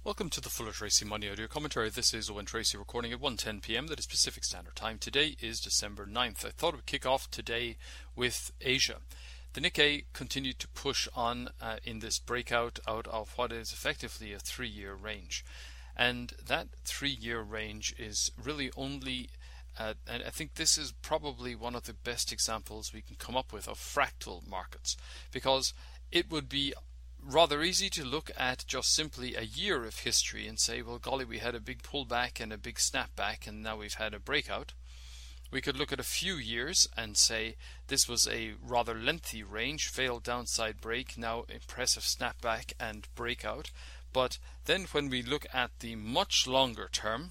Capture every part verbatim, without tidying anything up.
Welcome to the Fuller Tracy Money Audio Commentary. This is Owen Tracy recording at one ten p m that is Pacific Standard Time. Today is December ninth. I thought I would kick off today with Asia. The Nikkei continued to push on uh, in this breakout out of what is effectively a three-year range. And that three-year range is really only, uh, and I think this is probably one of the best examples we can come up with of fractal markets, because it would be rather easy to look at just simply a year of history and say, well, golly, we had a big pullback and a big snapback and now we've had a breakout. We could look at a few years and say this was a rather lengthy range, failed downside break, now impressive snapback and breakout. But then when we look at the much longer term,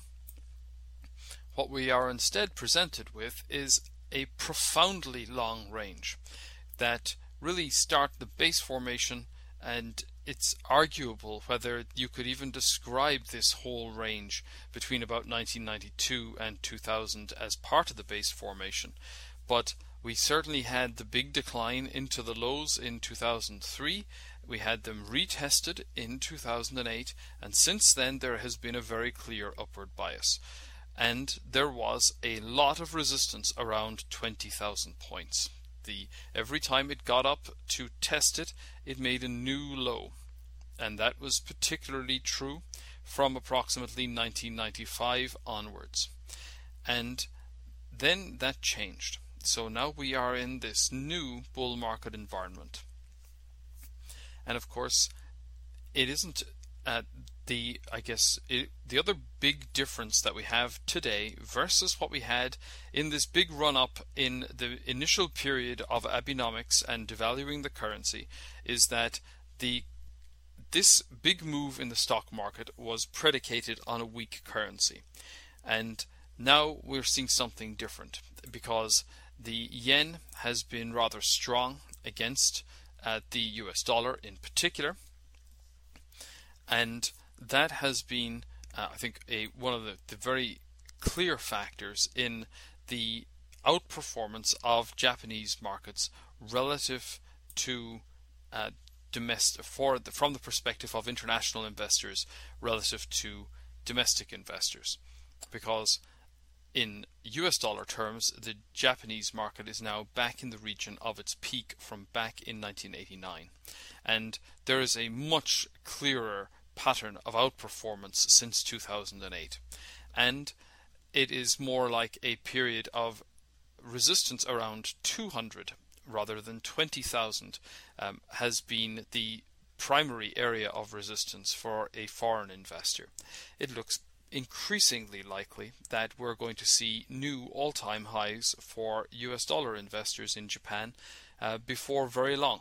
what we are instead presented with is a profoundly long range that really start the base formation. And it's arguable whether you could even describe this whole range between about nineteen ninety-two and two thousand as part of the base formation. But we certainly had the big decline into the lows in two thousand three. We had them retested in two thousand eight, and since then there has been a very clear upward bias. And there was a lot of resistance around twenty thousand points. The, every time it got up to test it, it made a new low. And that was particularly true from approximately nineteen ninety-five onwards. And then that changed. So now we are in this new bull market environment. And of course, it isn't at the, I guess, it, the other big difference that we have today versus what we had in this big run-up in the initial period of Abenomics and devaluing the currency is that the this big move in the stock market was predicated on a weak currency. And now we're seeing something different because the yen has been rather strong against uh, the U S dollar in particular. And that has been, uh, I think, a one of the, the very clear factors in the outperformance of Japanese markets relative to uh, domestic, for the, from the perspective of international investors relative to domestic investors, because in U S dollar terms, the Japanese market is now back in the region of its peak from back in nineteen eighty-nine. And there is a much clearer pattern of outperformance since two thousand eight. And it is more like a period of resistance around two hundred rather than twenty thousand um, has been the primary area of resistance for a foreign investor. It looks increasingly likely that we're going to see new all-time highs for U S dollar investors in Japan uh, before very long.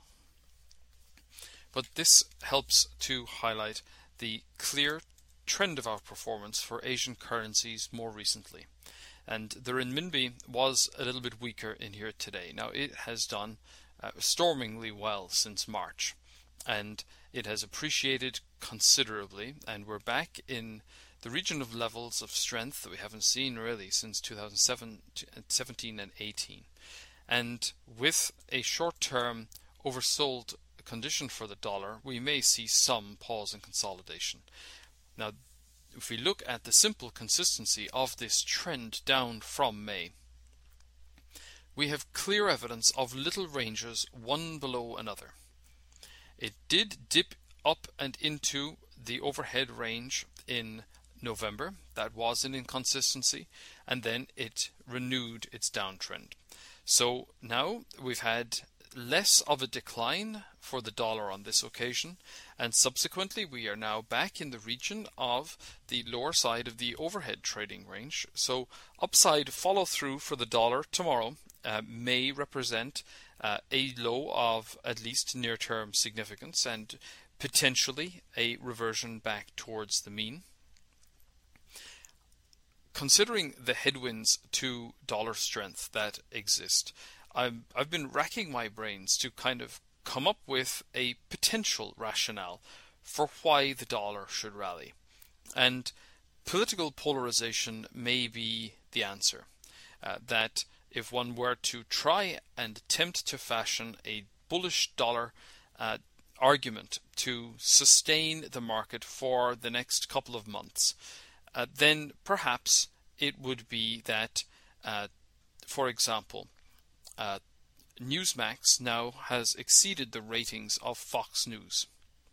But this helps to highlight the clear trend of outperformance for Asian currencies more recently. And the renminbi was a little bit weaker in here today. Now it has done uh, stormingly well since March, and it has appreciated considerably, and we're back in the region of levels of strength that we haven't seen really since two thousand seventeen and eighteen. And with a short-term oversold condition for the dollar, we may see some pause and consolidation. Now, if we look at the simple consistency of this trend down from May, we have clear evidence of little ranges one below another. It did dip up and into the overhead range in November. That was an inconsistency, and then it renewed its downtrend. So now we've had less of a decline for the dollar on this occasion, and subsequently we are now back in the region of the lower side of the overhead trading range. So upside follow through for the dollar tomorrow uh, may represent uh, a low of at least near term significance and potentially a reversion back towards the mean. Considering the headwinds to dollar strength that exist, I'm, I've been racking my brains to kind of come up with a potential rationale for why the dollar should rally. And political polarization may be the answer. Uh, that if one were to try and attempt to fashion a bullish dollar uh, argument to sustain the market for the next couple of months, uh, then perhaps it would be that, uh, for example, uh, Newsmax now has exceeded the ratings of Fox News.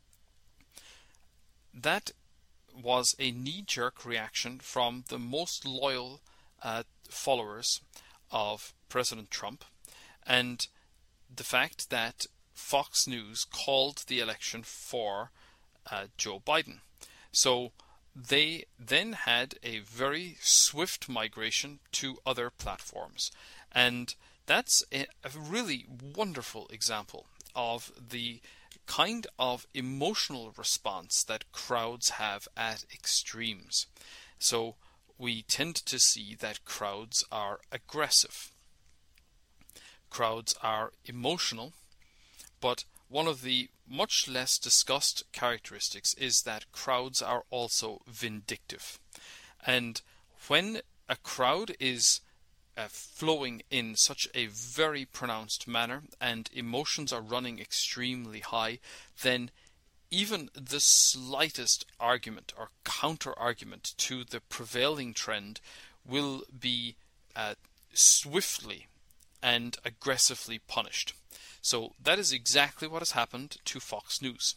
That was a knee-jerk reaction from the most loyal uh, followers of President Trump, and the fact that Fox News called the election for uh, Joe Biden. So they then had a very swift migration to other platforms, and that's a, a really wonderful example of the kind of emotional response that crowds have at extremes. So we tend to see that crowds are aggressive. Crowds are emotional, but one of the much less discussed characteristics is that crowds are also vindictive. And when a crowd is uh, flowing in such a very pronounced manner and emotions are running extremely high, then even the slightest argument or counter-argument to the prevailing trend will be uh, swiftly and aggressively punished. So that is exactly what has happened to Fox News.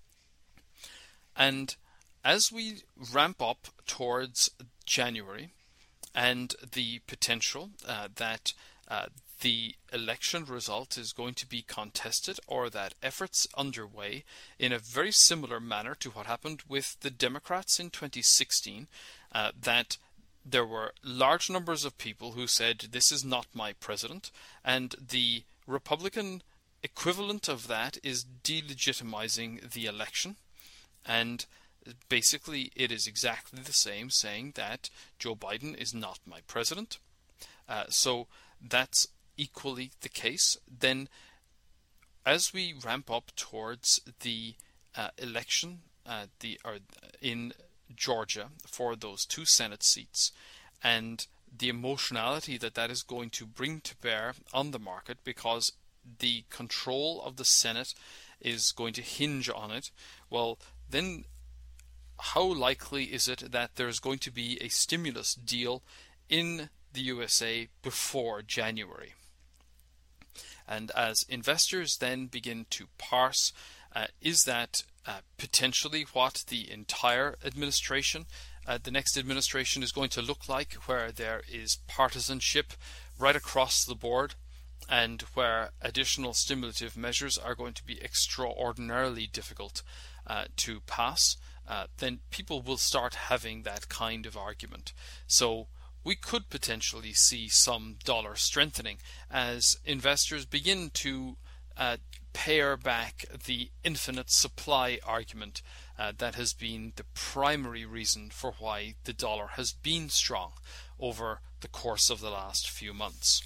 And as we ramp up towards January and the potential uh, that uh, the election result is going to be contested, or that efforts underway in a very similar manner to what happened with the Democrats in twenty sixteen, uh, that there were large numbers of people who said, this is not my president, and the Republican equivalent of that is delegitimizing the election. And basically it is exactly the same, saying that Joe Biden is not my president. Uh, so that's equally the case. Then as we ramp up towards the uh, election uh, the or in Georgia for those two Senate seats, and the emotionality that that is going to bring to bear on the market, because the control of the Senate is going to hinge on it, well, then how likely is it that there's going to be a stimulus deal in the U S A before January? And as investors then begin to parse, uh, is that uh, potentially what the entire administration, uh, the next administration is going to look like, where there is partisanship right across the board, and where additional stimulative measures are going to be extraordinarily difficult uh, to pass, uh, then people will start having that kind of argument. So we could potentially see some dollar strengthening as investors begin to uh, pare back the infinite supply argument uh, that has been the primary reason for why the dollar has been strong over the course of the last few months.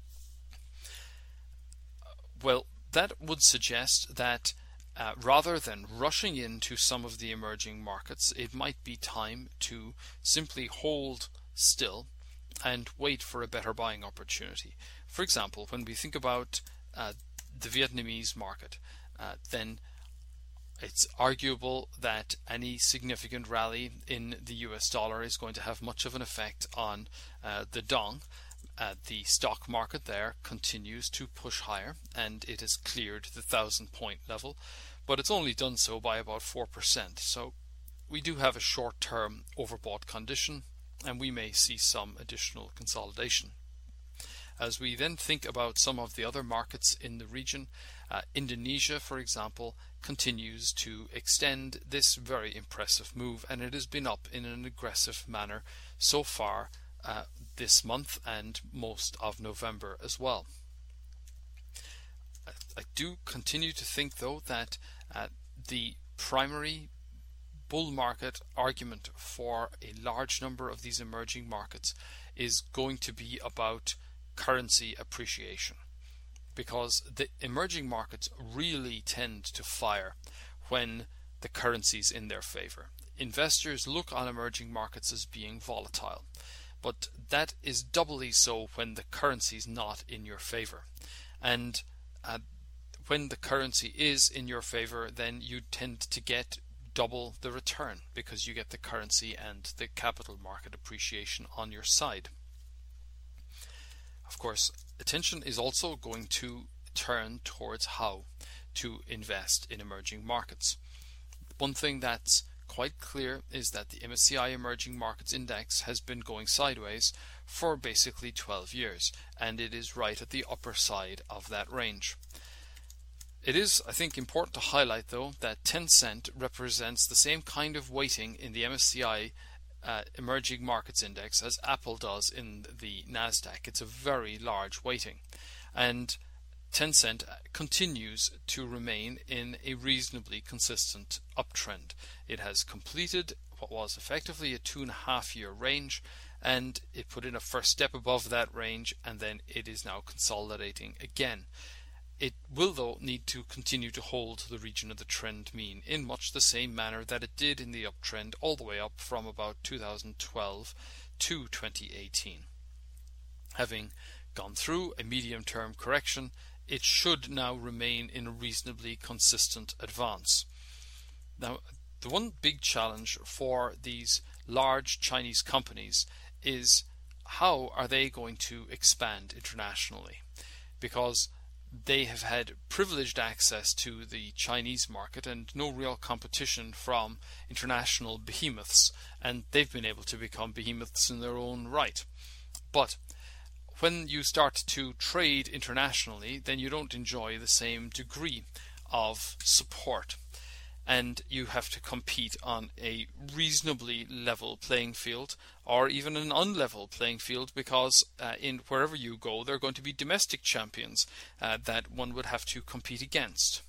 Well, that would suggest that uh, rather than rushing into some of the emerging markets, it might be time to simply hold still and wait for a better buying opportunity. For example, when we think about uh, the Vietnamese market, uh, then it's arguable that any significant rally in the U S dollar is going to have much of an effect on uh, the dong. Uh, the stock market there continues to push higher, and it has cleared the thousand point level, but it's only done so by about four percent. So we do have a short-term overbought condition, and we may see some additional consolidation. As we then think about some of the other markets in the region, uh, Indonesia, for example, continues to extend this very impressive move, and it has been up in an aggressive manner so far uh, this month and most of November as well. I, I do continue to think, though, that uh, the primary bull market argument for a large number of these emerging markets is going to be about currency appreciation, because the emerging markets really tend to fire when the currency's in their favor. Investors look on emerging markets as being volatile, but that is doubly so when the currency is not in your favor. And uh, when the currency is in your favor, then you tend to get double the return because you get the currency and the capital market appreciation on your side. Of course, attention is also going to turn towards how to invest in emerging markets. One thing that's quite clear is that the M S C I Emerging Markets Index has been going sideways for basically twelve years, and it is right at the upper side of that range. It is, I think, important to highlight, though, that Tencent represents the same kind of weighting in the M S C I uh, Emerging Markets Index as Apple does in the Nasdaq. It's a very large weighting, and Tencent continues to remain in a reasonably consistent uptrend. It has completed what was effectively a two and a half year range, and it put in a first step above that range, and then it is now consolidating again. It will, though, need to continue to hold the region of the trend mean in much the same manner that it did in the uptrend all the way up from about two thousand twelve to twenty eighteen. Having gone through a medium-term correction, it should now remain in a reasonably consistent advance. Now, the one big challenge for these large Chinese companies is how are they going to expand internationally? Because they have had privileged access to the Chinese market and no real competition from international behemoths, and they've been able to become behemoths in their own right. But when you start to trade internationally, then you don't enjoy the same degree of support, and you have to compete on a reasonably level playing field, or even an unlevel playing field, because uh, in wherever you go, there are going to be domestic champions uh, that one would have to compete against.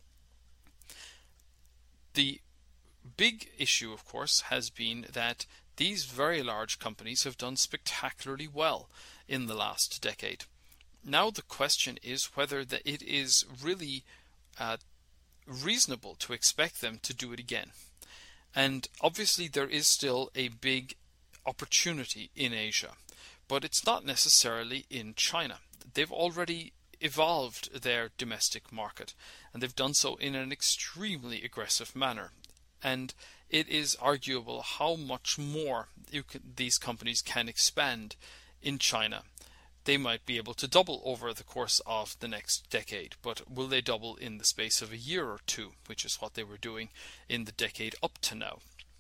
The big issue, of course, has been that these very large companies have done spectacularly well in the last decade. Now the question is whether that it is really uh, reasonable to expect them to do it again. And obviously there is still a big opportunity in Asia, but it's not necessarily in China. They've already evolved their domestic market, and they've done so in an extremely aggressive manner. And it is arguable how much more you can, these companies can expand in China. They might be able to double over the course of the next decade, but will they double in the space of a year or two, which is what they were doing in the decade up to now?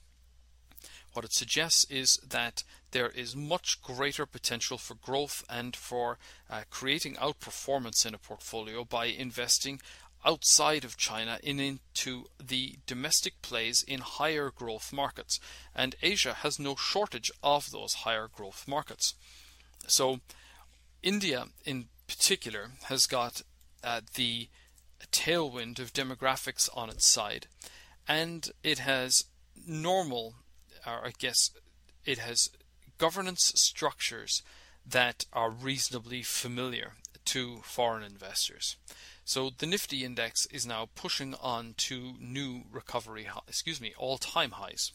What it suggests is that there is much greater potential for growth and for uh, creating outperformance in a portfolio by investing outside of China in into the domestic plays in higher growth markets, and Asia has no shortage of those higher growth markets. So India in particular has got uh, the tailwind of demographics on its side, and it has normal, or I guess it has governance structures that are reasonably familiar to foreign investors. So the Nifty index is now pushing on to new recovery, excuse me, all-time highs.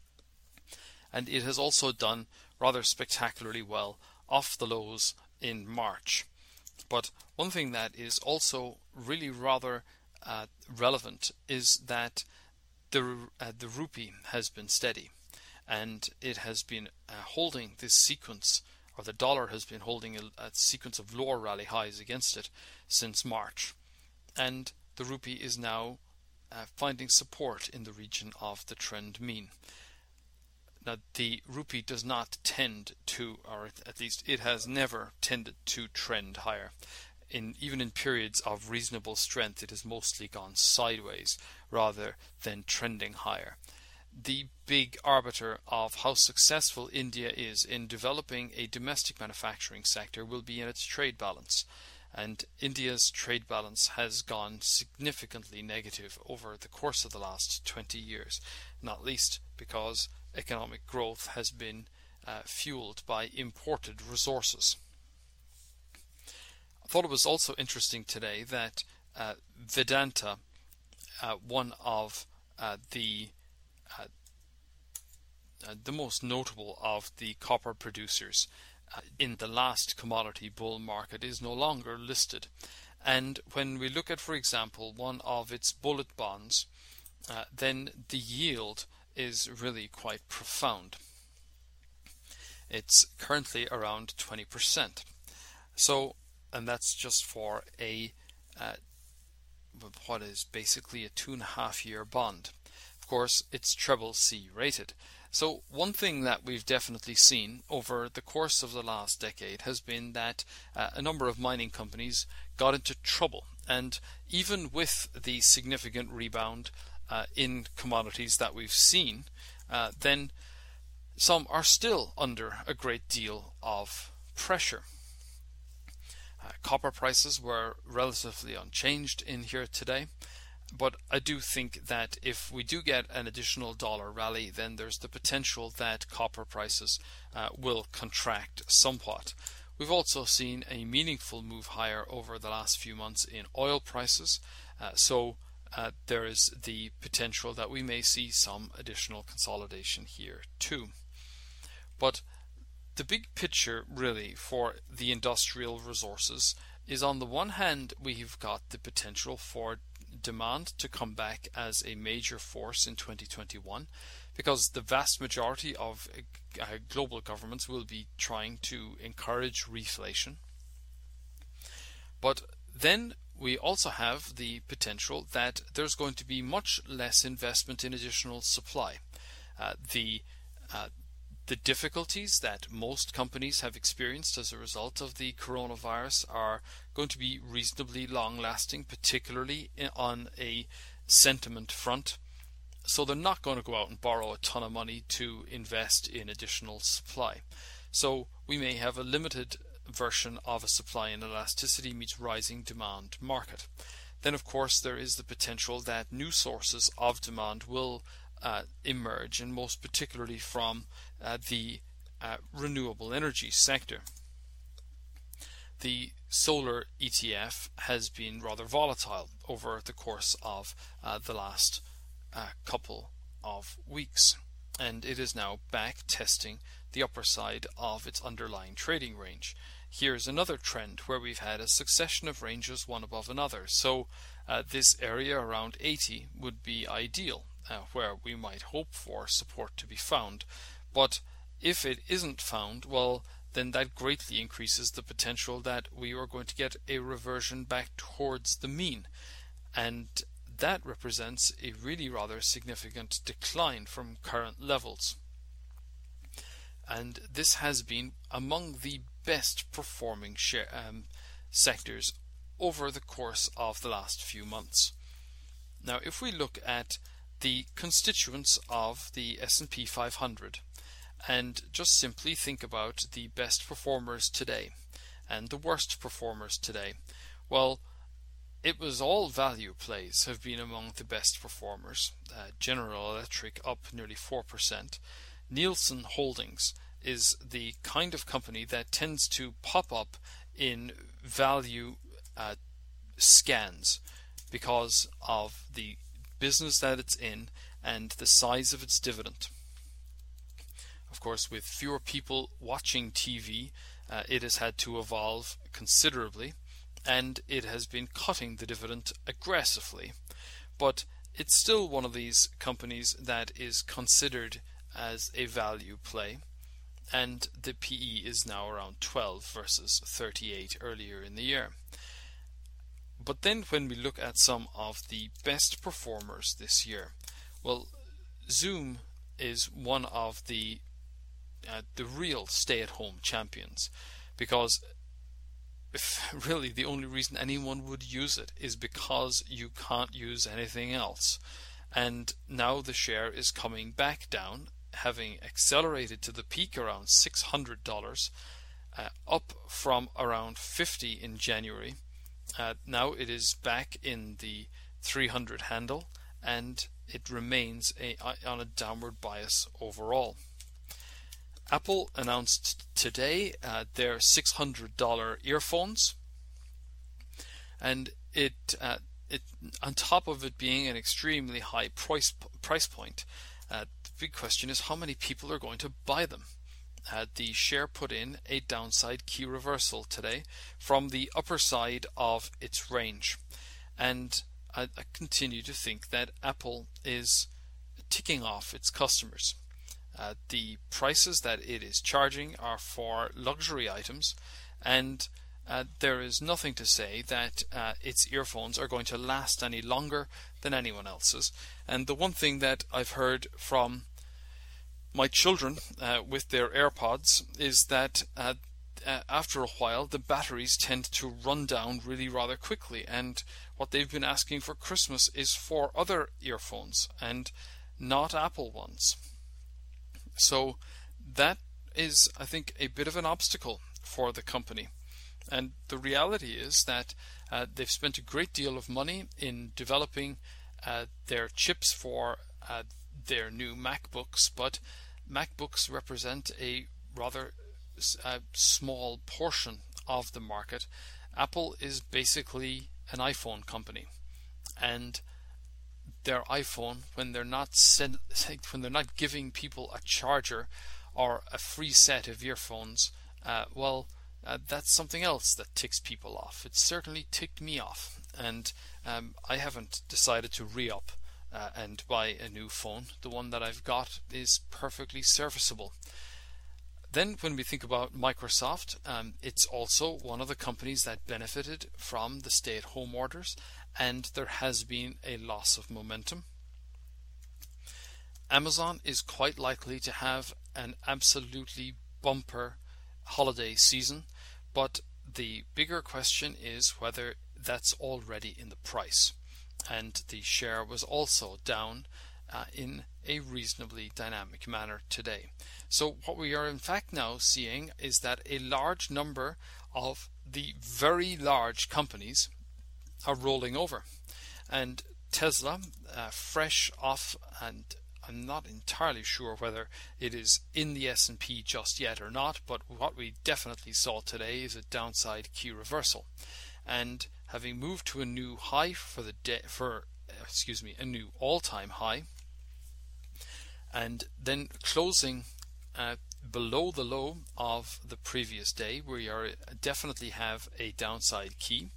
And it has also done rather spectacularly well off the lows in March. But one thing that is also really rather uh, relevant is that the uh, the rupee has been steady, and it has been uh, holding this sequence, or the dollar has been holding a, a sequence of lower rally highs against it since March, and the rupee is now uh, finding support in the region of the trend mean. Now, the rupee does not tend to, or at least it has never tended to trend higher. In even in periods of reasonable strength, it has mostly gone sideways rather than trending higher. The big arbiter of how successful India is in developing a domestic manufacturing sector will be in its trade balance. And India's trade balance has gone significantly negative over the course of the last twenty years, not least because economic growth has been uh, fueled by imported resources. I thought it was also interesting today that uh, Vedanta, uh, one of uh, the uh, uh, the most notable of the copper producers uh, in the last commodity bull market, is no longer listed, And when we look at, for example, one of its bullet bonds, uh, then the yield is really quite profound. It's currently around twenty percent. So, and that's just for a uh, what is basically a two and a half year bond. Of course, it's triple C rated. So one thing that we've definitely seen over the course of the last decade has been that uh, a number of mining companies got into trouble, and even with the significant rebound uh, in commodities that we've seen, uh, then some are still under a great deal of pressure. Uh, copper prices were relatively unchanged in here today, but I do think that if we do get an additional dollar rally, then there's the potential that copper prices uh, will contract somewhat. We've also seen a meaningful move higher over the last few months in oil prices, uh, so uh, there is the potential that we may see some additional consolidation here too. But the big picture really for the industrial resources is, on the one hand, we've got the potential for demand to come back as a major force in twenty twenty-one, because the vast majority of uh, global governments will be trying to encourage reflation. But then we also have the potential that there's going to be much less investment in additional supply. Uh, the uh, The difficulties that most companies have experienced as a result of the coronavirus are going to be reasonably long-lasting, particularly on a sentiment front. So they're not going to go out and borrow a ton of money to invest in additional supply. So we may have a limited version of a supply and elasticity meets rising demand market. Then, of course, there is the potential that new sources of demand will Uh, emerge, and most particularly from uh, the uh, renewable energy sector. The solar E T F has been rather volatile over the course of uh, the last uh, couple of weeks, and it is now back testing the upper side of its underlying trading range. Here's another trend where we've had a succession of ranges one above another, so uh, this area around eighty would be ideal, Uh, where we might hope for support to be found. But if it isn't found, well, then that greatly increases the potential that we are going to get a reversion back towards the mean, and that represents a really rather significant decline from current levels. And this has been among the best performing share, um, sectors over the course of the last few months. Now, if we look at the constituents of the S and P five hundred and just simply think about the best performers today and the worst performers today, well, it was all value plays have been among the best performers. uh, General Electric up nearly four percent. Nielsen Holdings is the kind of company that tends to pop up in value uh, scans because of the business that it's in and the size of its dividend. Of course, with fewer people watching T V, uh, it has had to evolve considerably, and it has been cutting the dividend aggressively. But it's still one of these companies that is considered as a value play, and the P E is now around twelve versus thirty-eight earlier in the year. But then when we look at some of the best performers this year, well, Zoom is one of the uh, the real stay-at-home champions, because if really the only reason anyone would use it is because you can't use anything else. And now the share is coming back down, having accelerated to the peak around six hundred dollars, uh, up from around fifty in January. Uh, now it is back in the three hundred handle, and it remains a, on a downward bias overall. Apple announced today uh, their six hundred dollar earphones, and it, uh, it on top of it being an extremely high price price point, uh, the big question is how many people are going to buy them. uh, the share put in a downside key reversal today from the upper side of its range. And I, I continue to think that Apple is ticking off its customers. Uh, the prices that it is charging are for luxury items, and uh, there is nothing to say that uh, its earphones are going to last any longer than anyone else's. And the one thing that I've heard from my children uh, with their AirPods is that uh, uh, after a while the batteries tend to run down really rather quickly, and what they've been asking for Christmas is for other earphones and not Apple ones. So that is, I think, a bit of an obstacle for the company. And the reality is that uh, they've spent a great deal of money in developing uh, their chips for uh, their new MacBooks, but MacBooks represent a rather uh, small portion of the market. Apple is basically an iPhone company, and their iPhone, when they're not send, when they're not giving people a charger or a free set of earphones, uh, well, uh, that's something else that ticks people off. It certainly ticked me off, and um, I haven't decided to re-up uh, and buy a new phone. The one that I've got is perfectly serviceable. Then when we think about Microsoft, um, it's also one of the companies that benefited from the stay-at-home orders, and there has been a loss of momentum. Amazon is quite likely to have an absolutely bumper holiday season, but the bigger question is whether that's already in the price. And the share was also down uh, in a reasonably dynamic manner today. So what we are in fact now seeing is that a large number of the very large companies are rolling over. And Tesla, uh, fresh off, and I'm not entirely sure whether it is in the S and P just yet or not, but what we definitely saw today is a downside key reversal. And having moved to a new high for the day, for excuse me, a new all-time high, and then closing uh, below the low of the previous day, we are definitely have a downside key.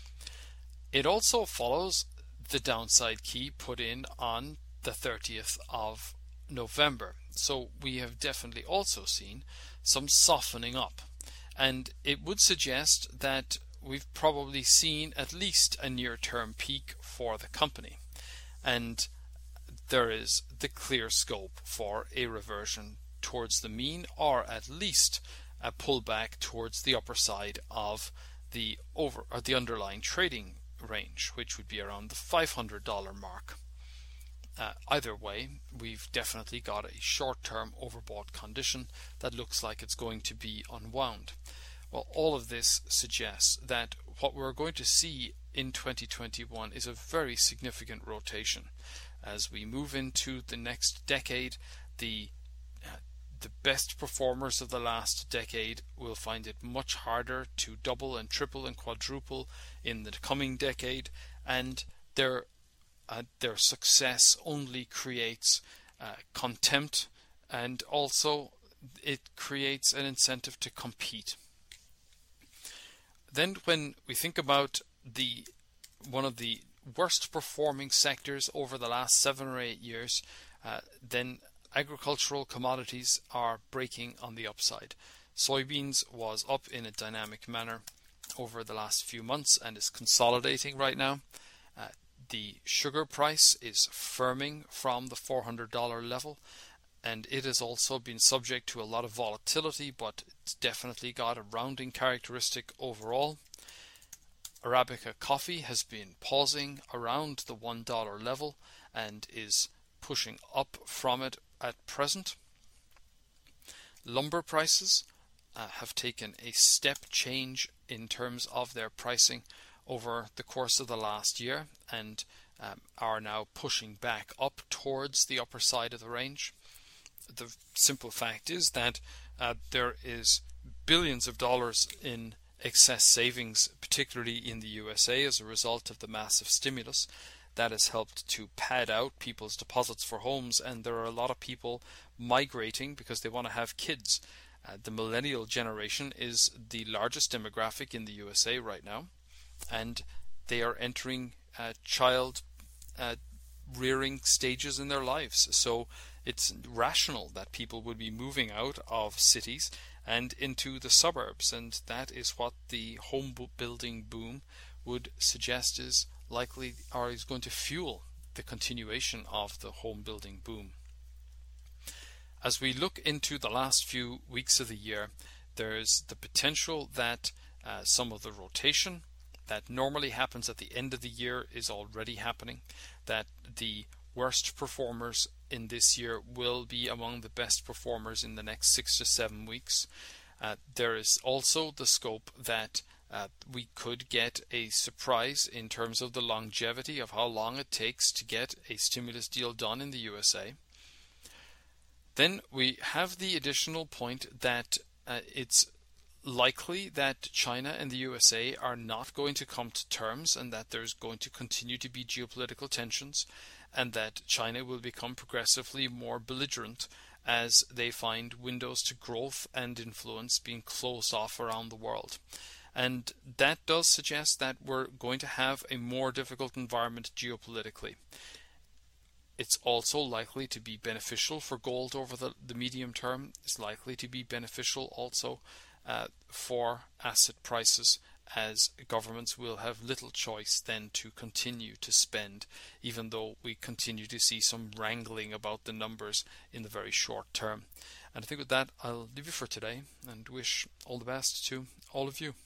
It also follows the downside key put in on the thirtieth of November. So we have definitely also seen some softening up, and it would suggest that we've probably seen at least a near-term peak for the company, and there is the clear scope for a reversion towards the mean, or at least a pullback towards the upper side of the over or the underlying trading range, which would be around the five hundred dollars mark. Uh, either way, we've definitely got a short-term overbought condition that looks like it's going to be unwound. Well, all of this suggests that what we're going to see in twenty twenty-one is a very significant rotation. As we move into the next decade, the uh, the best performers of the last decade will find it much harder to double and triple and quadruple in the coming decade, and their uh, their success only creates uh, contempt, and also it creates an incentive to compete. Then when we think about the one of the worst performing sectors over the last seven or eight years, uh, then agricultural commodities are breaking on the upside. Soybeans was up in a dynamic manner over the last few months and is consolidating right now. Uh, the sugar price is firming from the four hundred dollars level, and it has also been subject to a lot of volatility, but it's definitely got a rounding characteristic overall. Arabica coffee has been pausing around the one dollar level and is pushing up from it at present. Lumber prices uh, have taken a step change in terms of their pricing over the course of the last year, and um, are now pushing back up towards the upper side of the range. The simple fact is that uh, there is billions of dollars in excess savings, particularly in the U S A, as a result of the massive stimulus that has helped to pad out people's deposits for homes, and there are a lot of people migrating because they want to have kids, Uh, the millennial generation is the largest demographic in the U S A right now, and they are entering uh, child uh, rearing stages in their lives. So it's rational that people would be moving out of cities and into the suburbs, and that is what the home building boom would suggest is likely, or is going to fuel the continuation of the home building boom. As we look into the last few weeks of the year, there's the potential that uh, some of the rotation that normally happens at the end of the year is already happening, that the worst performers in this year will be among the best performers in the next six to seven weeks. Uh, there is also the scope that uh, we could get a surprise in terms of the longevity of how long it takes to get a stimulus deal done in the U S A. Then we have the additional point that uh, it's likely that China and the U S A are not going to come to terms, and that there's going to continue to be geopolitical tensions, and that China will become progressively more belligerent as they find windows to growth and influence being closed off around the world. And that does suggest that we're going to have a more difficult environment geopolitically. It's also likely to be beneficial for gold over the, the medium term. It's likely to be beneficial also uh, for asset prices, as governments will have little choice then to continue to spend, even though we continue to see some wrangling about the numbers in the very short term. And I think with that, I'll leave you for today and wish all the best to all of you.